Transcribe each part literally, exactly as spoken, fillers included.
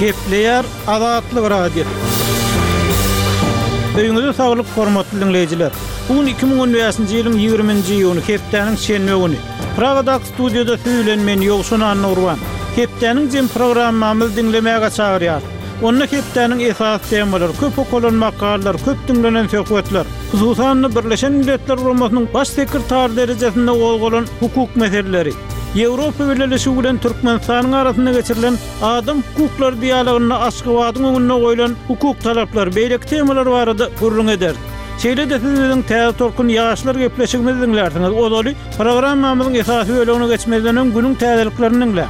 Kepler Azatlyk Radio. Öýüňizde saglyk hormatly dinleýijiler. Bugün iki bin on beşinji ýylyň ýigrimинчи ýyly Hepdeniň şenbe güni. Pragada studiýada söýlenmen ýogşun Anna Urban. Hepdeniň jem programmamy dinlemäge çagyrýar. Onda Hepdeniň esas temalary, köp okulan makalar, köp dinlenen söhbetler, hususan Birleşen Milletler Guramasynyň baş sekretary derejesinde bolgan hukuk meseleleri, Ýewropa Birleşigi bilen Türkmenistanyň arasynda geçirilen adam hukuklary dialogyna Aşgabatyň öňüne goýulan hukuk talaplary beýlek temalar barada gurrun eder. Şeýle de sizden täze torkun ýaşlar gepleşigimizi dinlersiňiz. Odaly programmamyzyň esasy bölümine geçmeden öň günüň täzeliklerini dinle.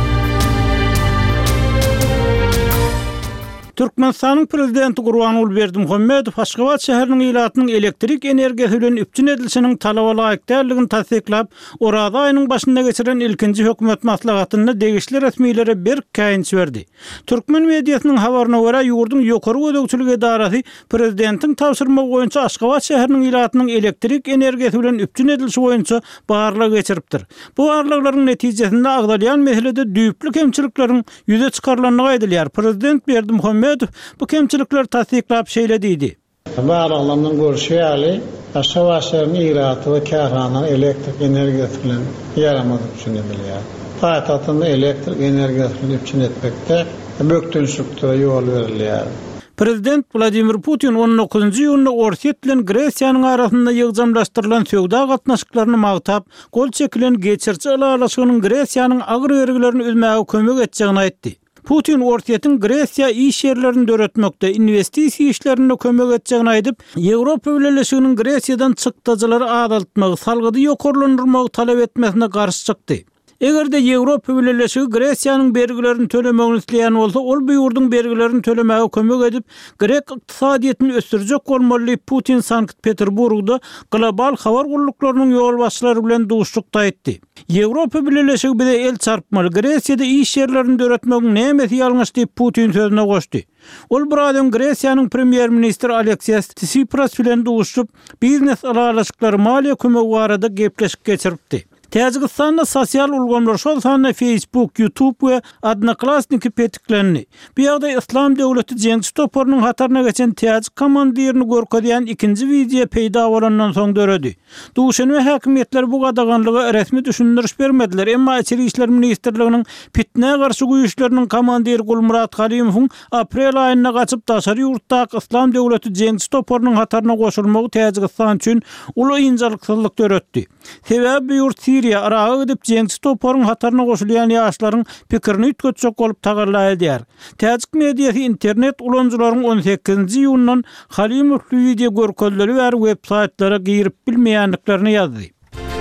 Türkmenistanyň prezidenti Gurbanuly Berdimuhammedow Aşgabat şäheriniň ilatynyň elektrik energiýasy bilen üpçün edilişiniň talaby laýykdärligini tasdiklap, Oraz aýynyň başynda geçirilen ilkinji hökümet maslahatyna degişli resmiýlere bir käýinç berdi. Türkmen mediasynyň habaryna görä, ýurdun ýokary gödekçilik edarasy prezidentiň tapşyrma boýunça Aşgabat şäheriniň ilatynyň elektrik energiýasy bilen üpçün edilişi boýunça barlyk geçiripdir. Bu barlyklaryň netijesinde agdalýan meselede düýpli kemçilikleriň ýüze çykarylanyny aýdylýar. Prezident Berdimuhammedow bu kemçilikler tasdiklap şeýle diýdi. Barlyklaryň görüşýäli Aşgabat şäheriniň iraty we kärhana elektrik energiýasy bilen ýaramagy üçin edilýär. Paýtagtynda elektrik energiýasy bilen üpçün etmekde bökdünçlükde ýol berilýär. Prezident Vladimir Putin on dokuzunji ýylyny Orset bilen Gresiýanyň arasynda ýygjamlaşdyrylan söwda gatnaşyklaryny magtap, gol çekilen geçirçi alalaşygynyň Gresiýanyň agyr vergilerini ödmäge kömek etjegini aýtdy. Putin Orset'in Gresiýa iş ýerlerini döretmekde, investisiýa işlerine kömek etjegini aýdyp, Ýewropa Birleşiginiň Gresiýadan çykdyjylary azaltmagy, salgydy ýokarlandyrmagy talap etmesine garşy çykdy. Egerde Ýewropa Birleşigi Gresiýanyň bergilerini tölemegini isleýän bolsa, ol bu ýurdun bergilerini tölemege kömek edip, Grek ykdysadyetini ösdürjek bolmaly diýip Putin Sankt-Peterburgda global habar guruluklarynyň ýol başçylary bilen duşlukda etdi. Ýewropa Birleşigi bize el çarpmaly, Gresiýada iş ýerlerini döretmegiň nämesi ýalňyş diýip Putin sözüne goşdy. Ol buradan Gresiýanyň premier ministri Alexis Tsipras bilen duşup, biznes alalaşyklary, maliýe kömegi barada gepleşik geçiripdi. Täjikistanda sosial ulgamlar şolsanda Facebook, YouTube we Odnoklassniki petiklerini. Bu ýagda Islam döwleti Cengiz Topornyň hataryna geçen täjik komandirini görkezýän ikinji video peýda bolandan soň döredi. Duşan we häkimetler bu gadaganlyga resmi düşündiriş bermediler, emma Içeri işler ministrliginiň fitne garşy güýçleriniň komandiri Gulmurat Halimowyň aprel aýyna gaçyp daşary ýurtdaky Islam döwleti Cengiz Topornyň hataryna goşulmagy Täjikistan üçin uly ýynjylyksyzlyk döretdi. Sebäbi ýurt Siriya araga gidip Cengiz Topornyň hataryna goşulýan ýaşlaryň pikirini ütgetjek bolup tagarlaýar. Täjik mediýasy internet ulanjylaryň on sekizinji ýylynyň Halimow video görkezleri we web-saytlara girip bilmeýänliklerini ýazdy.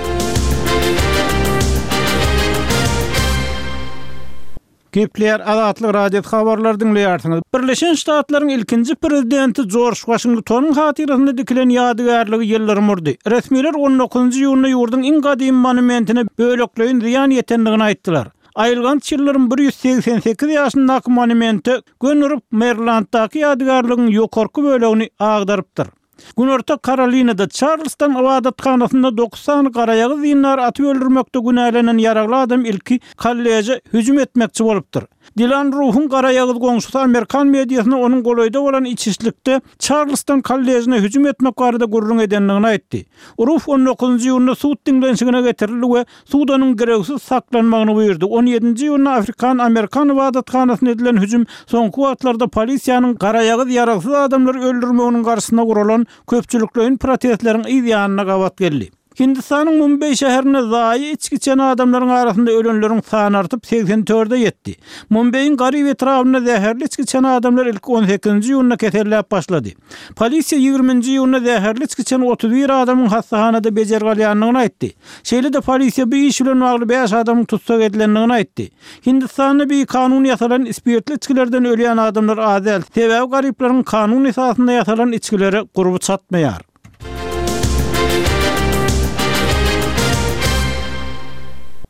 Kepler Azatlyk radio habarlar dinleýärsiňiz. Birleşen Ştatlaryň ilkinji prezidenti George Washingtonyň hatyrasynda dikilen ýadygärligi ýyllary murdy. Resmiler on dokuzunji ýylyny ýurdun iň gadymy monumentine bölekleýin ziýan ýetendigini aýtdylar. Aýylgan ýyllaryň bir ýüz seksen sekiz ýaşyndaky monumente Gönürüp Marylanddaky ýadygärligiň ýokarky bölegini agdarypdyr. Günorta Karolinada Charleston awadathanasynda dokuz sany garayagy zinnar atyp öldürmekde günälenen ýaragly adam ilki kolleje hüjüm etmekçi bolupdyr. Dilan Ruhun garayagy goňşusy Amerikan mediasyna onuň goloýda bolan içişlikde Charleston kollejiне hüjüm etmek barada gurrun edenligini aýtdy. Ruh on dokuzunji ýylyna suud dinlenşigine getirildi we suudanyň gereksiz saklanmagyny buyurdy. on ýedinji ýylyna Afrikan-Amerikan awadathanasynda edilen hüjüm soňky wagtlarda polisiýanyň garayagy ýaraksız adamlary öldürmeginiň garşysyna guralan köpçüliklerin protestleriň ýanyna gawat geldi. Hindistanyň Mumbay şäherine zaýy içki içen adamlaryň arasynda ölenleriň sany artyp seksen dörde ýetdi. Mumbayň garyp etrawyna zäherli içki içen adamlar ilk on sekizinji ýylyna keserläp başlady. Polisiýa ýigriminji ýylyna zäherli içki içen otuz bir adamyň hastahanada bejergalýanlygyny aýtdy. Şeýle-de polisiýa bu iş bilen bagly beş adamyň tutsak edilenligini aýtdy. Hindistanda bir kanun ýasalan ispirtli içkilerden ölýän adamlar azal. Sebäbi garyplaryň kanun esasynda ýasalan içkileri gurby çatmaýar.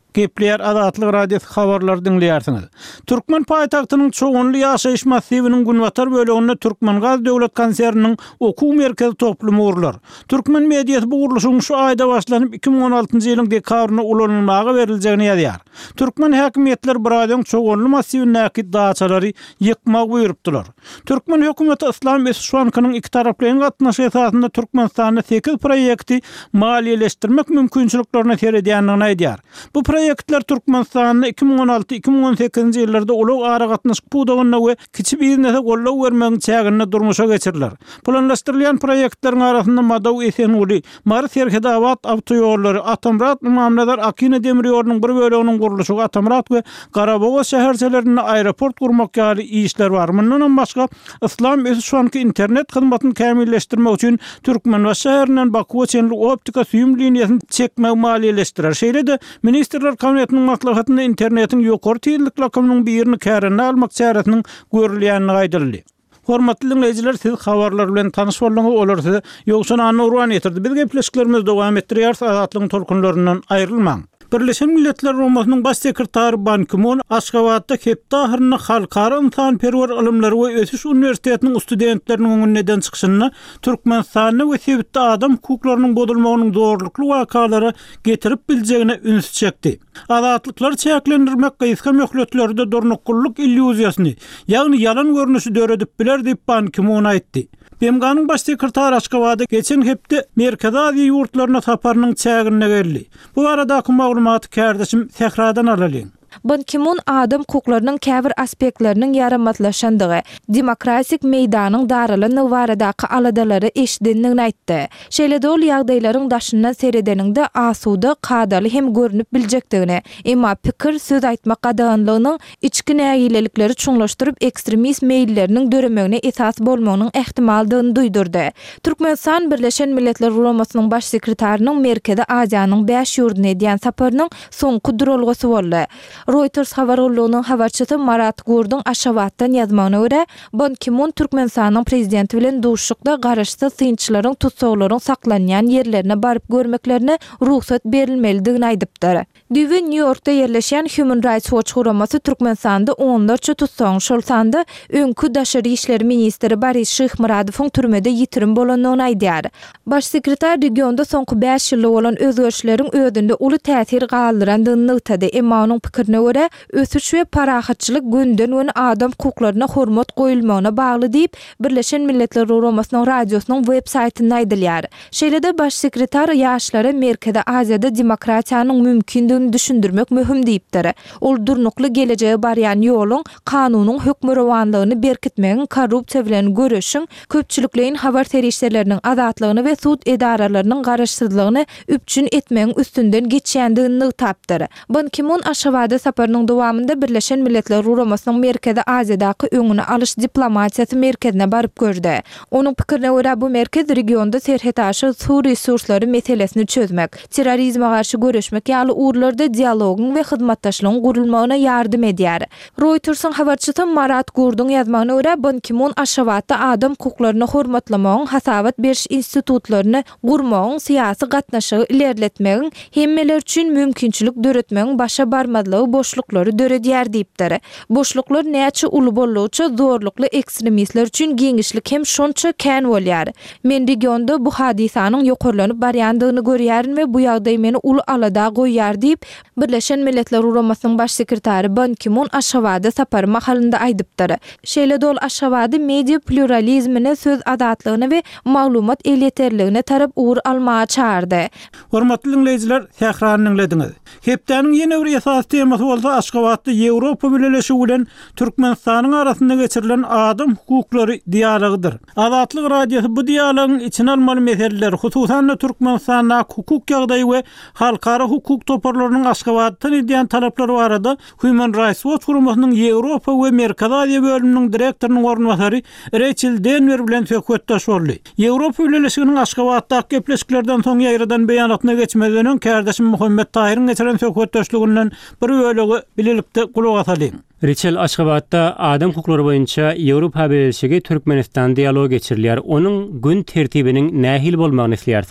Gepleyer Azatlyk radiosu habarlar dinleýärsiňiz. Türkmen paýtagtynyň çoğunly ýaşaýyş massiviniň Günwatar böleginde Türkmen Gaz döwlet konserniniň okuw merkezi toplumy urlar. Türkmen mediýasy bu uruluşyň şu aýda başlanyp iki bin on altyncy ýylyň dekabryna ulanylmagy berilýäni ýazýar. Türkmen häkimetler bir aýdan çoğunly massiviniň näki daçalary ýykmak buyurupdylar. Türkmen hökümeti Islam Mesuşanynyň iki taraplyň gatnaşy esasynda Türkmenistanda sekiz proýekti maliýeleşdirmek mümkinçiliklerini seredýändigini aýdýar. Bu proyektler Türkmenistanyň iki bin on alty iki bin on sekizinji ýyllarda ulug ara gatnaşyk pudagyna we kiçi biznese gollaw bermegiň çägine durmuşa geçiriler. Planlaşdyrylýan proyektleriň arasynda Madaw Esenuli, Mars Serhedawat awtoýollary, Atamrat Mamladar Akine demir ýolunyň bir böleginiň guruluşy, Atamrat we Garaboga şäherçelerinde aeroport gurmak ýaly işler bar. Mundan başga Islam Mesuşanyny internet hyzmatyny kämilleşdirmek üçin Türkmen we şäherinden Bakuwa çenli optika süýüm liniýasyny çekmek maliýeleşdirer. Şeýle de Ministrler Kabinetiniň maslahatynda internetin ýokary tezlik rakamynyň birini kärine almak çäresiniň görülýänini aýdyldy. Hormatly dinleyijiler, siz habarlar bilen tanyş bolmagy olarsa, ýogsa any urwan ýetirdi. Biz gepleşiklerimiz dowam etdirýär, Azatlygyň tolkunlaryndan aýrylmaň. Birleşen Milletler Romasynyň baş sekretary Ban Ki-moon Aşgabatda hepde ahyryna halkara ynsanperwer ilimleri we ösüş universitetiniň studentleriniň öňünden çykyşyny Türkmenistany we sebitde adam hukuklarynyň bodulmagynyň zorlukly wakalary getirip biljegine üns çekdi. Azatlyklar çäklendirmek gyska möhletlerde dornuklyk illüziýasyny, ýagny ýalan görnüşi döredip biler diýip Ban Ki-moon aýtdy. B M G'nyň baş sekretary Aşgabatda geçen hepde Merkezi Aziýa ýurtlaryna saparynyň çägine geldi. Bu aradaky maglumaty kärdeşim Sehradan alalyň. Ban Ki-moon adam hukuklarynyň käbir aspektleriniň ýaramatlaşandygy, demokratik meýdanyň darylanyny baradaky aladalary eşidendigini aýtdy. Şeýle-de ol ýagdaýlaryň daşyndan seredeninde asuda, kadaly hem görünüp biljekdigini, emma pikir söz aýtmak gadaganlygynyň içki nägilelikleri çuňlaşdyryp ekstremist meýilleriniň döremegine esas bolmagynyň ähtimaldygyny duýdurdy. Türkmenistan Birleşen Milletler Romasynyň baş sekretarının Merkezi Aziýanyň beş ýurduna edýän saparynyň soňky durulgasy boldy. Reuters habarlygynyň habarçysy Marat Gurdyň Aşgabatdan ýazmagyna görä, Ban Ki-moon Türkmenistanyň prezidenti bilen duşukda garaşsyz synçylaryň tutsaglaryň saklanýan ýerlerine baryp görmeklerine ruhsat berilmelidigini aýdypdyr. Düýbe New Yorkda ýerleşýän Human Rights Watch guramasy Türkmenistanda onlarça tutsagyň şolsanda öňkü daşary işleri ministri Boris Şyhmuradowyň türmede ýitirim bolandygyny aýdýar. Baş sekretar regionda soňky beş ýylda bolan özgörüşleriň ödünde uly täsir galdyrandygyny ýetdi. Emma onuň pikirine görä, ösüş we parahatçylyk günden we adam hukuklaryna hormat goýulmagyna bagly diýip Birleşen Milletler Romasynyň radiosynyň web saýtynda aýdylýar. Şeýle-de baş sekretar ýaşlara Merkezi Aziýada demokratiýanyň mümkindigini düşündirmek möhüm diýipdir. Ol durnukly geleceğe barýan ýoluň kanunyň hökmürawanlygyny berkitmegiň korrupsiýa bilen görüşiň, köpçülikleýin habar terişlerleriniň azatlygyny we sud edaralarynyň garaşsyzlygyny üpçün etmegiň üstünden geçýändigini tapdyr. Ban Ki-moon Aşgabatda saparynyň dowamında Birleşen Milletler Romasynyň Merkezi Aziýadaky öňüne alyş diplomatiýasy merkezine baryp gördi. Onuň pikirine görä, bu merkez regionda serhet aşy su resurslary meselesini çözmek, terrorizme garşy görüşmek ýaly urlarda dialogyň we hyzmatdaşlygyň gurulmagyna ýardym edýär. Reuters'yň habarçysy Marat Gurdyň ýazmagyna görä, Ban Ki-moon Aşgabatda adam hukuklaryny hormatlamagyň, hasabat beriş institutlaryny gurmagyň, syýasy gatnaşygy ilerletmegiň, hemmeler üçin mümkinçilik döretmegiň başa barmadlygy boşluklary döredýär diýipdir. Boşluklar näçe uly bolýarça zorlukly ekstremistler üçin geňişlik hem şonça kän bolýar. Men regionda bu hadisanyň ýokarlanyp barýandygyny görýärin we bu ýagdaý meni uly alada goýýar diýip Birleşen Milletler Romasynyň baş sekretary Ban Ki-moon Aşgabatda sapary mahalynda aýdypdyr. Şeýle-de ol Aşgabatda media pluralizmine, söz azatlygyna we maglumat elýeterligine tarap ugur almaga çağırdy. Hormatly dinleyijiler, Sehranyň dinlediňiz. Hepdeniň ýene bir esas temasy bolsa Aşgabatda Ýewropa birleşigi bilen Türkmenistanyň arasynda geçirilen adam hukuklary dialogydyr. Azatlyk radiosu bu dialogyň içine almaly meseleler, hususan Türkmenistanyň hukuk ýagdaýy we halkara hukuk toparlarynyň Aşgabatdan edýän talaplary barada Human Rights Watch guramasynyň Ýewropa we Merkezi Aziýa bölüminiň direktorynyň ornwasary Rachel Denver bilen söhbetdaş boldy. Ýewropa birleşiginiň Aşgabatdaky gepleşiklerden soň ýaýradan beýanatyna geçmeden öň kärdeşim Muhammed Tahiryň geçiren söhbetdaşlygynyň bir bölegi bilelikde kulak asalyň. Rachel Aşgabatda adam hukuklary boýunça Ýewropa birleşigi Türkmenistan dialog geçirilýär. Onuň gün tertibiniň nähil bolmagyny isleýärsiňiz?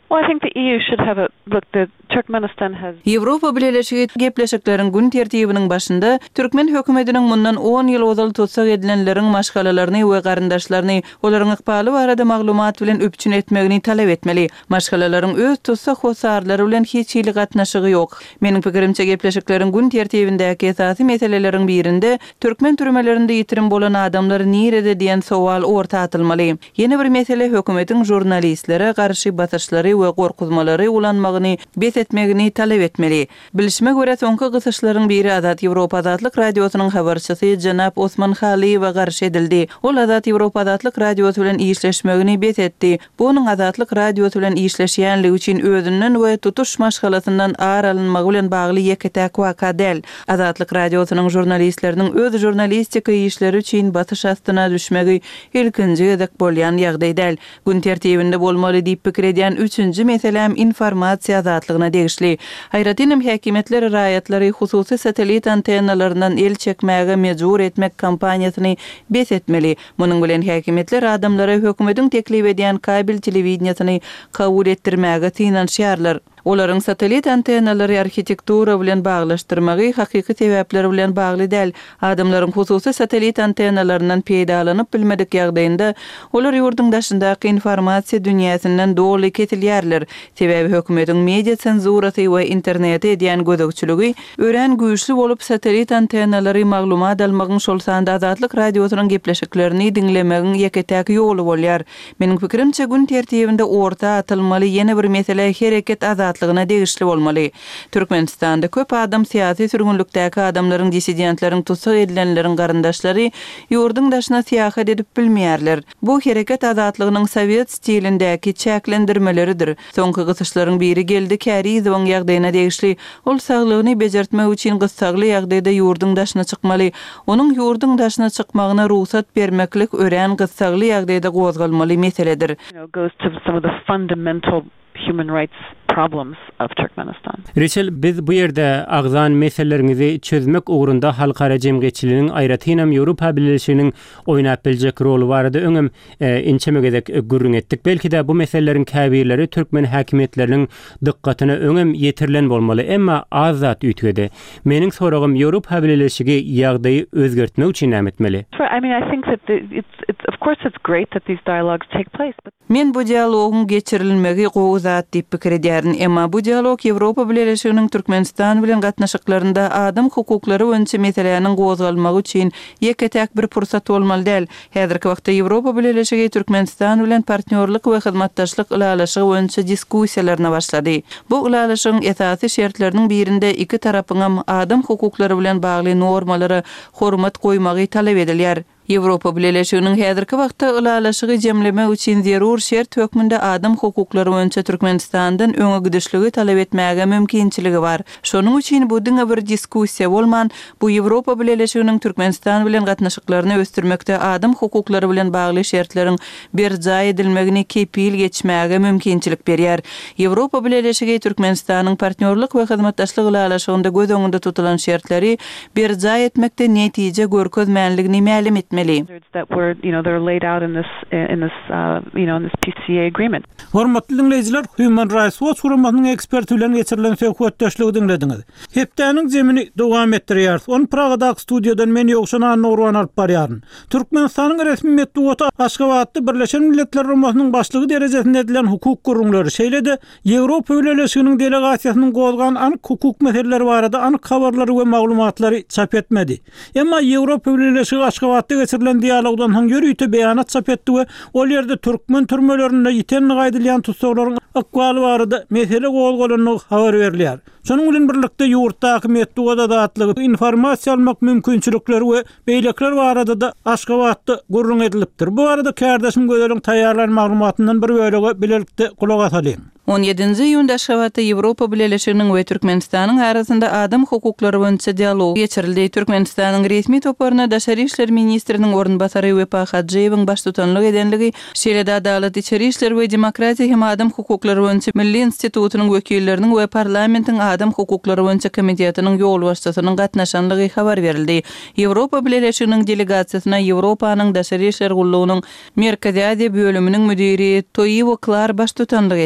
Well, I think the E U should have a look. The Turkmenistan has Ýewropa Birleşigi gepleşiklerin gün tertibiniň başynda Türkmen hökümetiniň mundan on ýyl ozal tutsak edilenleriň maşgalalaryny we garyndaşlaryny olaryň ykbaly barada maglumat bilen öpçün etmegini talep etmeli. Maşgalalaryň öz tutsak hosarlary bilen hiç ýyly gatnaşygy ýok. Meniň pikirimçe gepleşiklerin gün tertibindäki esasy meseleleriň birinde Türkmen türmelerinde ýitirim bolan adamlar nirede diýen sowal orta atylmaly. Ýene bir mesele hökümetiň jurnalistlere garşy batyşlary we gorkuzmalary ulanmagyny etmegini talep etmeli. Bilişime göre soňky gysyşlaryň biri Azat Ýewropa Azatlyk radiosynyň habarçysy Janap Osman Haliýew garşy edildi. Ol Azat Ýewropa Azatlyk radiosy bilen işleşmegini betetdi. Bunyň Azatlyk radiosy bilen işleşýänligi üçin özünden we tutuş maşgalasyndan aralynmagy bilen bagly ýeketäk waka del. Azatlyk radiosynyň jurnalistleriniň öz jurnalistika işleri üçin batyş astyna düşmegi ilkinji edek bolýan ýagdaý del. Gün tertibinde bolmaly diýip pikir edýän üçünji meselem informasiýa azatlygyna degişli. Hayratynam häkimetler raýatlary hususy satelit antennalarynyň el çekmäge mejbur etmek kampaniýasyny besetmeli. Munyň bilen häkimetler adamlara hökümetiň teklip edýän kabel telewizionyny kabul etdirmäge tynanşýarlar. Olaryň satelit antennalary arhitektura bilen baglaşdyrmagy hakyky sebäpler bilen bagly däl. Adamlaryň hususy satelit antennalarynyň peýdalanyp bilmedik ýagdaýynda olar ýurdun daşyndaky informasiýa dünýäsinden dogly ketilýärler. Sebäbi hökümetiň media senzurasy we internete edýän gözegçiligi ören güýçli bolup satelit antennalary maglumat almagyň şol sanda azatlyk radiosynyň gepleşiklerini dinlemegiň ýeketäk ýoly bolýar. Meniň pikirimçe gün tertibinde orta atylmaly ýene bir mesele hereket azat azatlygyna degişli bolmaly. Türkmenistanda köp adam syýasy sürgünlükdäki adamlaryň dissidentleriň tutsak edilenleriň garyndaşlary ýurdun daşyna syýahat edip bilmeýärler. Bu hereket azatlygynyň Sowet stilindäki çäklendirmeleridir. Soňky gysyşlaryň biri geldi Kärizowyň ýagdaýyna degişli. Ol saglygyny bejertmek üçin gysagly ýagdaýda ýurdun daşyna çykmaly. Onuň ýurdun daşyna çykmagyna ruhsat bermeklik ören gysagly ýagdaýda gozgalmaly meseledir. goes to some of the fundamental human rights problems of Turkmenistan. Reçel, biz bu yerde agzan meselelerini çözmek uğrunda halkara jemgyýetçiligiň aýratynam Ýewropa Birleşiginiň oýnap biljek rolu barada öňem e, inçemegedek gürrüň etdik. Belki de bu meselelerin käbirleri Türkmen häkimetleriniň dykkatyna öňem ýetirlen bolmaly, emma azat üýtgedi. Meniň soragym Ýewropa Birleşigi ýagdaýy özgertmek üçin näme etmeli? I mean, I think that the, it's, it's of course it's great that these dialogues take place, but Men bu dialogyň geçirilmegi gowuzat diýip pikir edýärin, emma bu dialog Ýewropa Birleşiginiň Türkmenistan bilen gatnaşyklarynda adam hukuklary boýunça meselelerini gozgalmagy üçin ýeketäk bir pursat bolmaly däl. Häzirki wagtda Ýewropa Birleşigi Türkmenistan bilen partnerlik we hyzmatdaşlyk ulalaşygy boýunça diskussiýalaryna başlady. Bu ulalaşygyň esasy şertleriniň birinde iki tarapyň adam hukuklary bilen bagly normalary hormat goýmagy talep edilýär. Ýewropa Birleşiginiň häzirki wagtda ulalaşygy jemlemek üçin zerur şert hökmünde adam hukuklary boýunça Türkmenistandan öňe gidişligi talep etmäge mümkinçiligi bar. Şonuň üçin bu diňe bir diskussiýa bolman, bu Ýewropa Birleşiginiň Türkmenistan bilen gatnaşyklaryny ösdürmekde adam hukuklary bilen bagly şertleriň bir jaý edilmegini kepil geçmäge mümkinçilik berýär. Ýewropa Birleşigi Türkmenistanyň partnerlik we hyzmatdaşlyk ulalaşygynda göz öňünde tutulan şertleri bir jaý etmekde netije görkezmänligini mälim etmeli. that were, you know, they're laid out in this in this uh, you know, in this P C A agreement. Hormatly dinleyijiler, Human Rights Watch guramatynyň eksperti bilen geçirilen söhbetdeşligi dinlediňiz. Hepdeniň zemini dowam etdirýär. On Pragadaky studiýadan men ýokşan Anurwan alyp barýaryn. Türkmenistanyň resmi medeniýeti Aşgabatda Birleşen Milletler Guramatynyň başlygy derejesinde edilen hukuk gurulmaları şeýle-de Ýewropa Birleşiginiň delegasiýasynyň gozgan anyk hukuk meseleleri barada anyk habarlary we maglumatlary çap etmedi. Emma Ýewropa Birleşigi Aşgabatda geçirilen dialogdan haň ýörüýte beýanat çap etdi we ol ýerde türkmen türmelerinde ýiten gaýdylýan tutsaklaryň akwaly barada mesele gozgalanyny habar berilýär. Şonuň bilen birlikde ýurtdaky medeniýet adatlygy, informasiýa almak mümkinçilikleri we beýlekler barada da Aşgabatda gurrun edilipdir. Bu arada kärdeşim gözelin taýýarlan maglumatyndan bir bölegi bilelikde kulak asalym. on ýedinji iýunda Aşgabatda Ýewropa Birleşiginiň we Türkmenistanyň arasynda adam hukuklary boýunça dialog geçirildi. Türkmenistanyň resmi toparyna Daşary işler ministriniň ornbasary Wepa Hadjeýewiň baş tutanlyk edenligi, şeýle-de Adalet, Içeri işler we Demokratiýa hem adam hukuklary boýunça Milli Institutynyň wekilleriniň we parlamentiň adam hukuklary boýunça komitetining ýol başçysynyň gatnaşanlygy habar berildi. Ýewropa Birleşiginiň delegasiýasyna Ýewropanyň Daşary işler gullugynyň Merkezi Aziýa bölüminiň müdiri Toýiwo Klar baş tutanlyk etdi.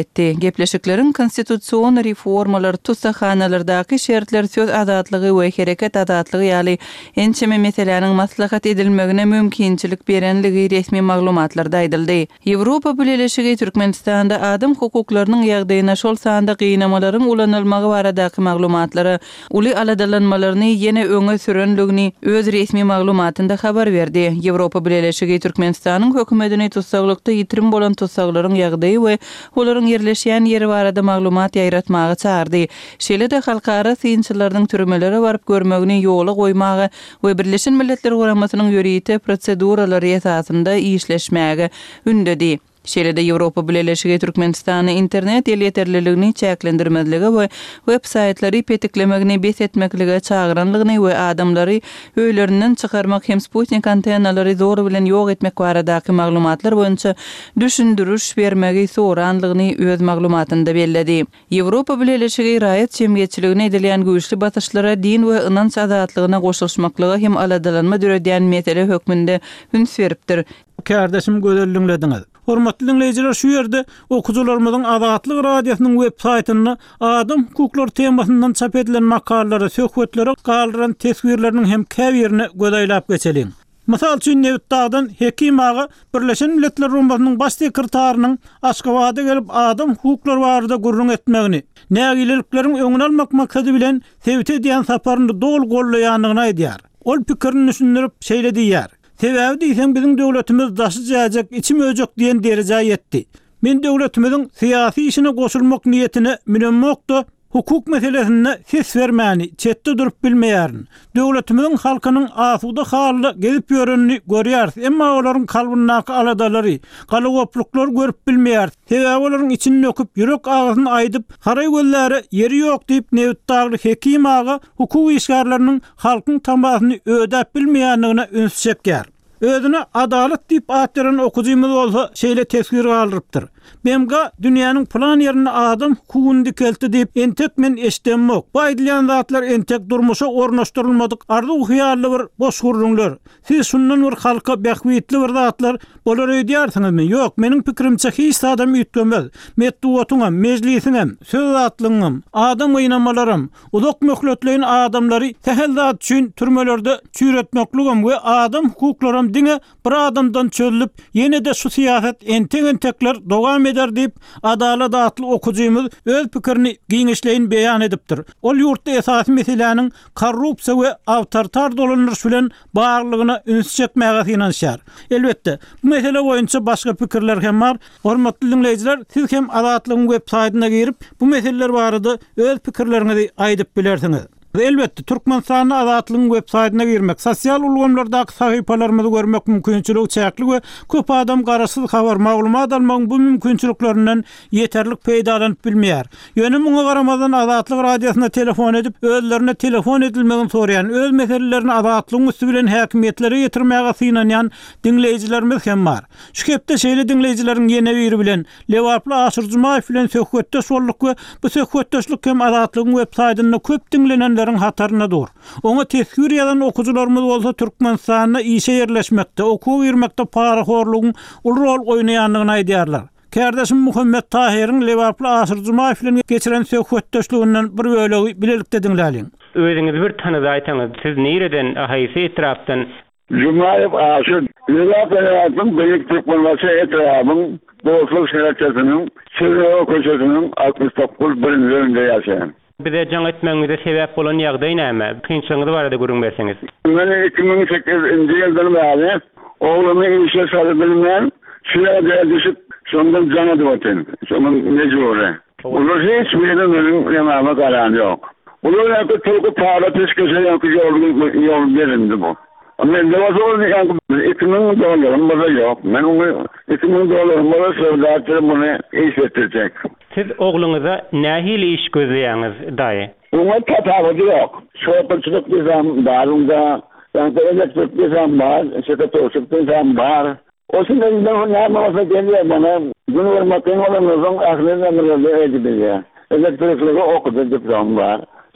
Gepleşiklerin konstitusiyon reformalary tutsakhanalarydaky şertler söz azatlygy we hereket azatlygy ýaly ençeme meseleleriň maslahat edilmegine mümkinçilik berenligi resmi maglumatlarda aýdyldy. Ýewropa Birleşigi Türkmenistanda adam hukuklarynyň ýagdaýyna şol sanda gynamalaryň ulanylmagy baradaky maglumatlary uly aladalanmalaryny ýene öňe sürenligini öz resmi maglumatynda habar berdi. Ýewropa Birleşigi Türkmenistanyň hökümetini tutsaklykda ýitirim bolan tutsaklaryň ýagdaýy we olaryň yerleşýän ýeri barada maglumat ýaýratmagy çağırdy. Şeýle-de halkara synçylaryň türmelere barıp görmegini ýola goýmagy we Birleşen Milletler Guramasynyň ýörüýte proseduralary esasynda işleşmäge ündedi. Şeýle-de Ýewropa Birleşigi Türkmenistany internet ýeterliligini çäklendirmedligi we web saytlary petiklemegini bes etmeklige çağıranlygyny we adamlary öýlerinden çykarmak hem Sputnik antennalary zor bilen ýok etmek baradaky maglumatlar boýunça düşündürüş bermegi soranlygyny öz maglumatynda bellädi. Ýewropa Birleşigi raýat jemgyýetçiligine edilýän güýçli batyşlara din we ynanç azatlygyna goşulşmaklygy hem aladalanma döredýän mesele hökmünde üns beripdir. Kardeşim gözelliňlediňiz. Hormatly dinleyijiler, şu ýerde okuwçylarymyzyň Azatlyk radiosynyň web saýtyny adam hukukları temasyndan çap edilen makallara, söhbetlere galyran teswirleriniň hem käbirini gözaýlap geçeliň. Mysal üçin Newtdagdan Hekim ağa Birleşen Milletler Guramasynyň baş sekretarinyň Aşgabatda gelip adam hukuklary barada gurrun etmegini, nägilelikleriň öňüne almak maksady bilen sebit edýän saparyny dol gollaýanlygyny aýdýar. Ol pikirini düşündirip şeýle diýär: "Sebäbi diýsem biziň döwletimiz daşyjak, içim öjek diýen derejä ýetdi. Men döwletimiziň syýasy işine goşulmak niýetine minenmokda hukuk meselesine ses vermäni, çetde durup bilmeýärin. Döwletimiziň halkynyň asuda halda gezip ýörenini görýär, emma olaryň kalbyndaky aladalary, galagopluklar görüp bilmeýär. Sebäbi olaryň içini öküp, ýürek agyzyny aýdyp, haray gözleri ýeri ýok diýip Newtdagly Hekim ağa hukuk işgärleriniň halkyň tamasyny ödäp bilmeýänligine üns çekýär. Özüne adalet diýip atýaran okuwjymyz bolsa şeýle tesgir galyrypdyr. Memga dünýäniň plan ýerine adam hukugyny dikeldi diýip entek men eşdenmok. Bu aýdylýan zatlar entek durmuşa ornaşdyrylmadyk ardy hyýally bir boş gurrunlar. Siz şundan bir halka bähwitli bir zatlar bolar öýdýärsiňizmi? Ýok, meniň pikirimçe hiç adam üýtgemez. Medduwatyňam, mejlisiňem, söz atlygyňam, adam gynamalarym, uzak möhletleýän adamlary tehel zat üçin türmelerde çüýretmekligim we adam hukuklarym diňe bir adamdan çözülip ýene-de şu siýasat entek-entekler dowam eder diýip adalet atly okuwjymyz öz pikirini giňişleýin beýan edipdir. Ol ýurtda esasy meseleleriň korrupsiýa we awtoritar dolanýaş bilen baglygyna üns çekmäge finansiýar. Elbetde, bu mesele boýunça başga pikirler hem bar. Hormatly dinleyijiler, siz hem Azatlygyň web saýtyna girip bu meseleler barada öz pikirleriňizi aýdyp bilersiňiz. Elbetde Türkmenistanyň Azatlygyň web saýtyna girmek, sosial ulgamlardaky sahypalarymyzy görmek mümkinçiligi çäkli we köp adam garaşsyz habar maglumat almagyň bu mümkinçiliklerinden ýeterlik peýdalanyp bilmeýär. Ýöne muňa garamadan Azatlyk radiosyna telefon edip özlerine telefon edilmegini soraýan, öz meselelerini Azatlygyň üstü bilen häkimetlere ýetirmäge synanýan dinleyijilerimiz hem bar. Şu kepde şeýle dinleyijileriň ýene biri bilen Lewaply Aşyrjymaýew bilen söhbetde şolluk we bu söhbetdeşlik hem Azatlygyň web saýtyna köp dinlenen hatarına dur. Ona tesgir eden okuwçylarymyz bolsa Türkmenistanyna işe yerleşmekde, okuw bermekde paraxorlugyň ul rol oýnaýanlygyny aýdýarlar. Kardeşim Muhammed Tahir'in Lewaply Aşyrjymaýew bilen geçiren söhbetdeşliginden bir bölegi bilelikde dinläliň. Özüňiz bir tanydy aýtaňyz, siz nereden ahaýsy etrapdan Jumaýew Aşyr Lewaplyň beýik Türkmenistany etrapyň dostluk şeýleçiniň Çeýre köşesiniň altmış dokuz birinji ýerinde ýaşaýan. Bize jaň etmeňize sebäp bolan ýagdaý näme? Kynçylygy barada görüň berseňiz. Men iki ming sekizinji ýyldan bäri oğlumy işe salypdym. Şeýle düşüp şondan jana diýetdim. Şondan mejbure. Olar hiç bilen ýa-da garan ýok. Olar ýa-da türk para peşkeşe ýa-da ýol berindi bu. Men de wazor ýa-da iki ming dollarym bar ýok. Men onu iki ming dollarym bar söwdatry muny iş etdirjek. Siz oğluňyza nähili iş gözleýäňiz daýy? Ona tapawdy ýok. Şoýpçylyk bizem barynda, ýa-da elektrik bizem bar, sekreterlik bizem bar. Oşundan näme bolsa gelýär bana, bunu vermek bolan özüň ahlyny ömründe edip bilýär. Elektrikligi okudy diplom bar.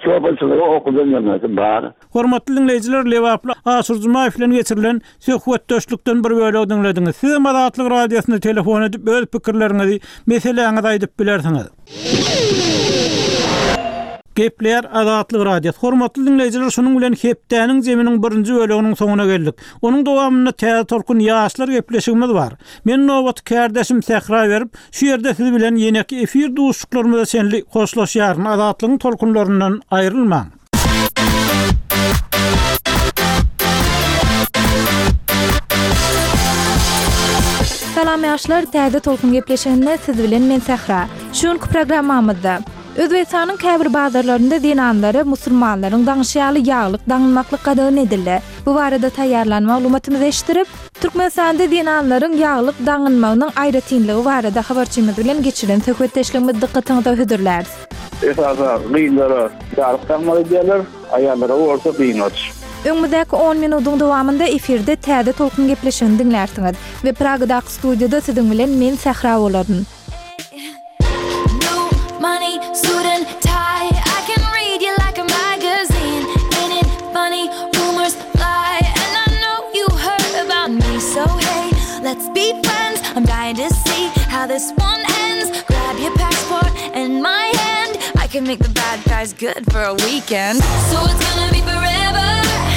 çobaçılığı okudan gelmesi bar. Hormatly dinleyijiler, Lewaply Aşurjumaýew bilen geçirilen söhbetdeşlikden bir bölegi dinlediňiz. Siz Madatlyk radiosyna telefon edip öz pikirleriňizi, meseleňizi aýdyp bilersiňiz. Gepler Adatlyk radiosu. Hormatly dinleyijiler, şonuň bilen hepdäniň jeminiň birinji böleginiň soňuna geldik. Onuň dowamynda täze tolkun ýaşlar gepleşigimiz bar. Men nowat kärdeşim Sähra berip, şu ýerde siz bilen ýene-ki efir duşuklarymyza senli hoşlaşýaryn Adatlygyň tolkunlaryndan aýrylmaň. Salam ýaşlar, täze tolkun gepleşiginde siz bilen men Sähra. Şuňky programmamyzda Özbekistanyň käbir bazarlarynda dinanlary musulmanlaryň daňşýaly ýaglyk daňylmaklyk gadagyny edildi. Bu barada taýýarlan maglumatymyzy eşdirip, Türkmenistanda dinanlaryň ýaglyk daňylmagynyň aýratynlygy barada habarçymyz bilen geçiren söhbetdeşligimiz dikkatiňizde hödürler. Esasa gynlara ýaglyk daňylmagy diýerler, aýallara orta gynat. Öňümüzdäki on minutyň dowamynda efirde täze tolkun gepleşigini dinlersiňiz we Pragadaky studiýada siziň bilen men Sähra bolaryn. Money, suit and tie, I can read you like a magazine. Ain't it funny, rumors fly, and I know you heard about me. So hey, let's be friends, I'm dying to see how this one ends. Grab your passport and my hand, I can make the bad guys good for a weekend. So it's gonna be forever,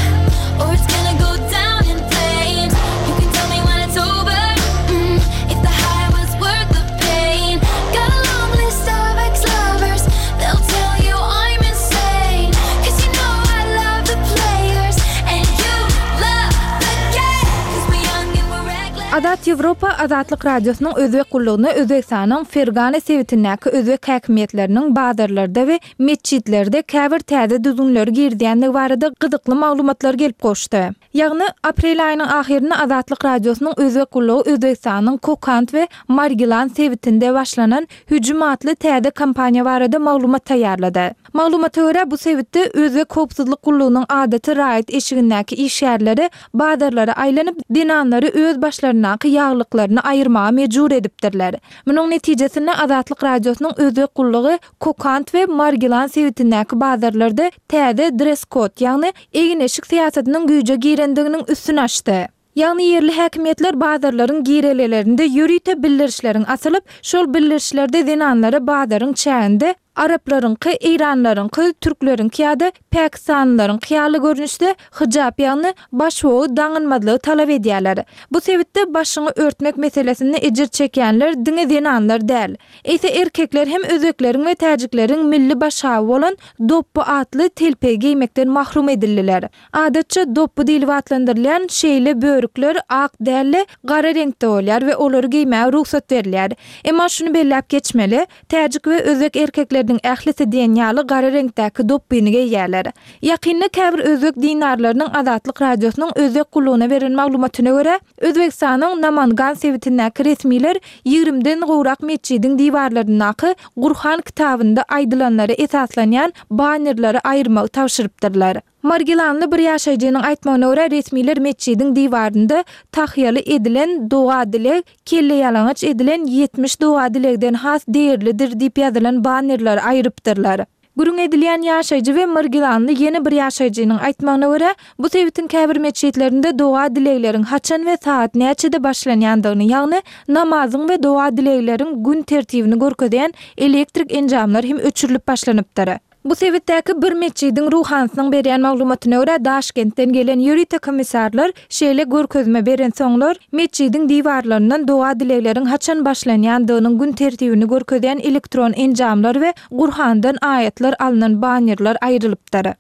or it's gonna go down in flames. You can tell me when it's over, mm, if the high was worth the pain. Got a long list of ex-lovers, they'll tell you I'm insane. Cause you know I love the players, and you love the game. Cause we're young and we're reckless. Adat Ýewropa Adatlyk radiosynyň özbek gullugyny Özbekistanyň Fergana sewitindäki özbek häkimetleriniň bazarlarda we meçhitlerde käbir täze düzünleri girdiýänligi barada gyzykly maglumatlar gelip goşdy. Ýagny aprel aýynyň ahirinde Adatlyk radiosynyň özbek gullugy Özbekistanyň Kokand we Margilan sewitinde başlanan hüjüm atly täze kampaniýa barada maglumat taýýarlady. Maglumata görä bu sewitde özbek howpsuzlyk gullugynyň adaty raýat eşigindäki iş ýerleri bazarlara aýlanyp dinanlary öz başlaryna ýaglyklaryny aýyrmaga mejbur edipdirler. Munyň netijesinde Adatlyk radiosynyň özbek gullugy Kokand we Margilan sewitindäki bazarlarda täze dress code, ýagny egin eşik syýasatynyň güýje girendiginiň üstüne açdy. Ýagny yerli häkimetler bazarlaryň girelerinde ýürüýte bildirişleriň asylyp, şol bildirişlerde dinanlary bazaryň çäğinde Araplarynky, Iranlarynky, Türklerinki ýa-da Pakistanlylaryň ýaly görnüşde hijab ýagny başwogy daňynmadylygy talap edýärler. Bu sebäpde başyny örtmek meselesinde ejir çekýänler diňe dinanlar däl. Eýse erkekler hem özbekleriň we täjikleriň milli başawy bolan doppu atly telpe giýmekden mahrum edildiler. Adatça doppu diýilip atlandyrylýan şeýle börükler ak dälle gara reňkde bolýar we olary giýmäge ruhsat berilýär. Emma şunu belläp geçmeli, täjik we özbek erkekler ählisi diýen ýaly gara reňkdäki doppuny giýýärler. Ýakynda käbir özbek dinarlarynyň Adatlyk radiosynyň özbek gullugyna beren maglumatyna görä, Özbekistanyň Namangan sewitindäki resmiler ýigrimden gowrak meçhidiň diwarlarynaky Gurhan kitabynda aýdylanlary esaslanýan bannerlary aýyrmagy tapşyrypdyrlar. Margilanly bir ýaşaýjynyň aýtmagyna görä, resmiler meçhidiň diwarynda tahyýaly edilen doga dilek, kelle ýalaňaç edilen yetmiş doga dilekden has değerlidir diýip ýazylan bannerler aýrypdyrlar. Gurun edilýän ýaşaýjy we Margilanly ýene bir ýaşaýjynyň aýtmagyna görä, bu sewitin käbir meçhitlerinde doga dilekleriň haçan we saat näçede başlanýandygyny, ýagny namazyň we doga dilekleriň gün tertibini görkezýän elektrik enjamlar hem öçürilip başlanypdyr. Bu sebäpdäki bir meçhidiň ruhansynyň berýän maglumatyna görä, Daşkentden gelen ýürüýte komissarlar şeýle görkezme beren soňlar meçhidiň diwarlaryndan doga dilekleriň haçan başlanýandygynyň gün tertibini görkezýän elektron enjamlar we Gurhandan aýatlar alynan bannerler aýrylypdyr.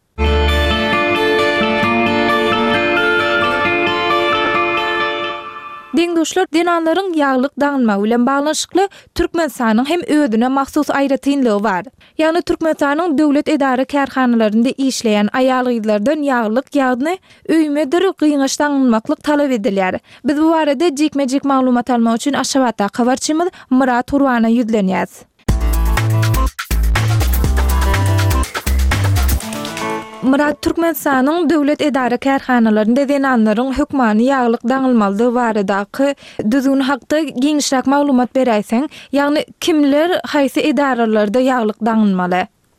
Diňdoşlar, dinanlaryň ýaglyk daňylmagy bilen baglanşykly Türkmenistanyň hem özüne mahsus aýratynlygy bar. Ýagny Türkmenistanyň döwlet edara kärhanalarynda işleýän aýalgylardan ýaglyk ýagny öýmedir gyňaş daňylmaklyk talap edilýär. Biz bu barada jekme-jek maglumat almak üçin Aşgabatda habarçymyz Murat Turwana ýüzlenýäs. Murat, Türkmenistanyň döwlet edara kärhanalarynda dinanlaryň hökmany ýaglyk daňylmalygy baradaky düzgün hakda giňişräk maglumat beräýseň, ýagny kimler haýsy edaralarda ýaglyk daňylmaly?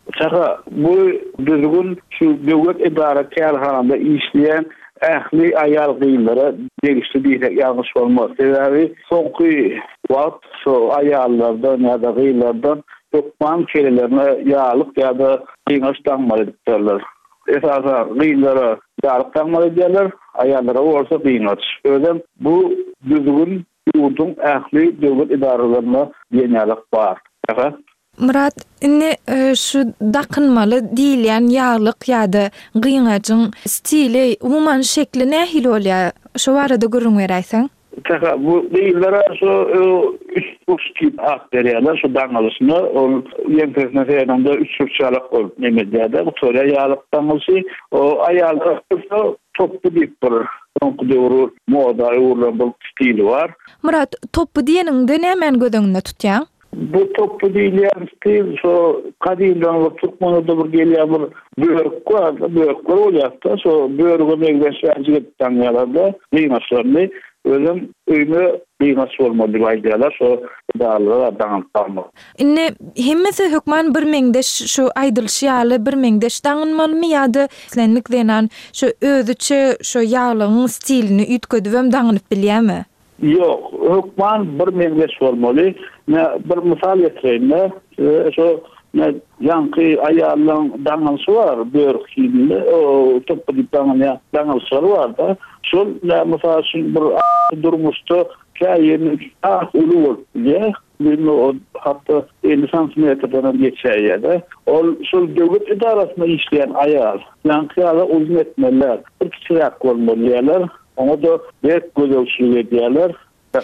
Çaka bu düzgün şu döwlet idara kärhanada işleyen ähli ayal gynlara degişli diýsek ýalňyş bolmaz. Sebäbi soňky wagt şu ayallardan ýa-da gynlardan tökman kerelerine ýalyk ýa-da gyngaş taňmaly diýerler. Esasa gynlara ýalyk taňmaly diýerler, ayallara bolsa gyngaç. Ödem bu düzgün ýurdun ähli döwlet idaralaryna ýeňalyk bar. Çaka Murat, indi şu dakınmalı diýilýän ýalyk ýa-da gyngaçyň stili, umuman şekli nähili bolýar? Şu barada görüň beräýsiň. Taka bu diýillere şu üç buçuk at berýärler şu daňalysyny, ol ýempersine feranda üç buçuk bolup nemedýärde. Bu töre ýalyk daňalysy, o aýallar toppu diýip bir soňky döwür moda ýurlan bu stili bar. Murat, toppu diýeninde näme gödüňde tutýan? Bu toppu diýilýän stil şu kadymdan Türkmenlerde bir gelýär bir börek var, börek bolýar, şu börege megleşýär taňýarlarda gyngaçlarny özüm öýme gyngaç bolmaly diýýärler, şu dağlara daňyp kalmak. Indi hemmesi hökman bir meňdeş şu aýdylşýaly bir meňdeş daňynmalymy ýa-da senlik denen şu özüçe şu ýalyň stilini üýtgedibem daňyp bilýärmi? Yok, hükman bir meňdeş bolmaly. Ne bir misal ýetireyim. Şu ne yankı ayarlan daňalsy var, börek kiyimli, o toppu daňalya daňalsy var da. Şol ne misal bir durmuşda käýeni ah uly bolýar. Bilme o hatta elli santimetreden geçýär. Ol şol döwlet idarasyna işleyen ayar. Yankı ala uzun etmeler. Bir kiçirak bolmalylar. Onu da büyük gözölçülüğü diýerler.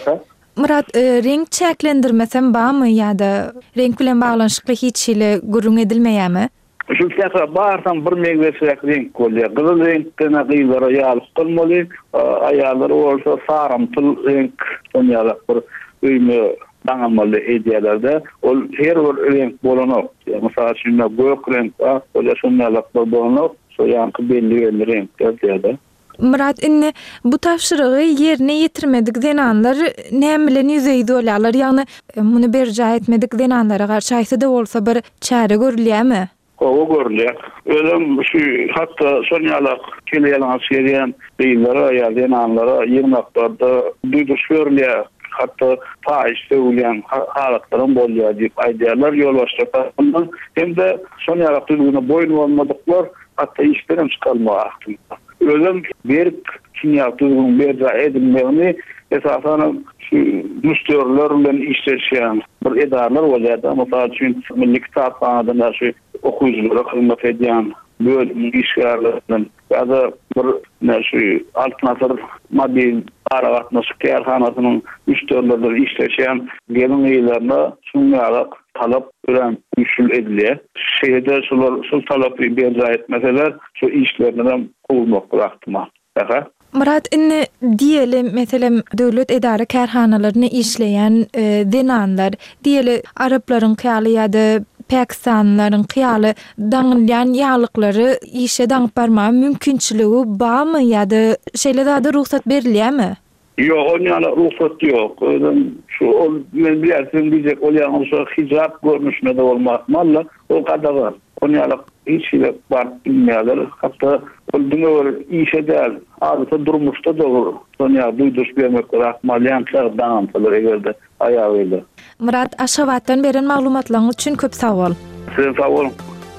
Murat, e, renk çäklendirmesem barmy ýa-da renk bilen baglanşykly hiç ile görüň edilmeýärmi? Şu täze bardan bir megleşik renk bolýar. Gyzyl renkden gynlara ýalyk bolmaly, aýallar bolsa saramtyl renk ýalyk bir öýme daňamaly edýärler. Ol her bir renk bolanok. Mesela şunda gök renk, bolýar şundalyk bolanok, so ýanky belli renkler diýerler. Murat, inni bu tapşyrygy ýerine ýetirmedik denanlar näme bilen ýüzeyde bolýarlar? Ýagny muny berja etmedik denanlara garşy aýsa da bolsa bir çäre görülýärmi? O görülýär. Ölüm şu hatta sonyalyk kelýän şeýleýän beýlere ýa denanlara ýyrmaklarda duýduş görülýär. Hatta faýyz söýleýän halatlaryň bolýar diýip aýdýarlar ýolbaşçylaryndan. Hem-de sonyalyk düzgüne boýun bolmadyklar hatta işlerim çykalmagy. Özüm bir kimya düzgün berja edilmegini esasen şu müşteriler bilen işleşýän bir edarlar bolýar. Mesela üçin Milli Kitapxanadan şu okuyuculara hyzmat edýän bölüm işgärlerden ýa-da bir näşe altnatyr mobil aragatnaşyk kärhanasynyň müşterilerle işleşýän gelin ýerlerine şunlaryk talap bilen üçül edilýär. Şeýde şular şu talapy berja etmeseler şu işlerden gowulmak bırakdyma. Aha. Murat, inni diýeli meselem döwlet edara kärhanalaryny işleýän e, denanlar, diýeli Araplaryň kyaly ýa-da Pakistanlaryň kyaly daňylýan ýalyklary işe daňyp barma mümkinçiligi barmy ýa-da şeýlerde ruhsat berilýärmi? Yok, onlara ruhsat yok. Şu men bilýärsiň diýjek olýan şu hijab görnüşmede bolmakmalla o kadar var. Onlara hiç ile var bilmeýärler. Hatta öldüňe işe däl, adeta durmuşda dogry. Onlara duýduş bermek rahmalyan çağdan egerde ayağa verdi. Murat, Aşgabatdan beren maglumatlaryň üçin köp sag bol. Sen sag bolun.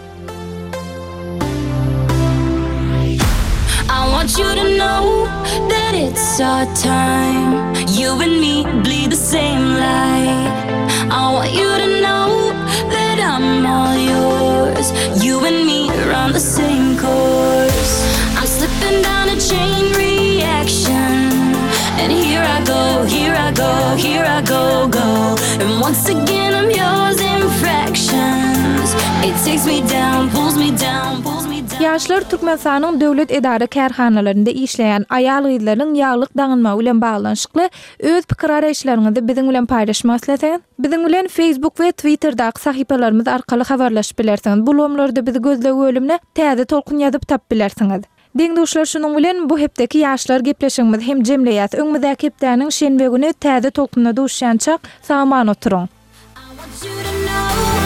I want you to know that it's our time. You and me bleed the same light. I want you to know that I'm all yours. You and me are on the same course. I'm slipping down a chain reaction. And here I go, here I go, here I go, go. And once again I'm yours in fractions. It takes me down, pulls me down, pulls me down. Ýaşlar Türkmenistanyň döwlet edara kärhanalaryny işleýän aýal gyzlaryň ýaglyk daňylmagy bilen baglanşykly öz pikir araýşylaryňyzy biziň bilen paýlaşmak isleseňiz, biziň bilen Facebook we Twitterdaky sahypalarymyz arkaly habarlaşyp bilersiňiz. Bu lomlarda bizi gözlegi bölümine täze tolkun ýazyp tap bilersiňiz. Deňdoşlar, şunuň bilen bu hepdeki ýaşlar gepleşigimiz hem jemleýät öňümizdäki hepdäniň şenbe güni täze tolkunda duşýan çak sagaman oturuň. I want you to know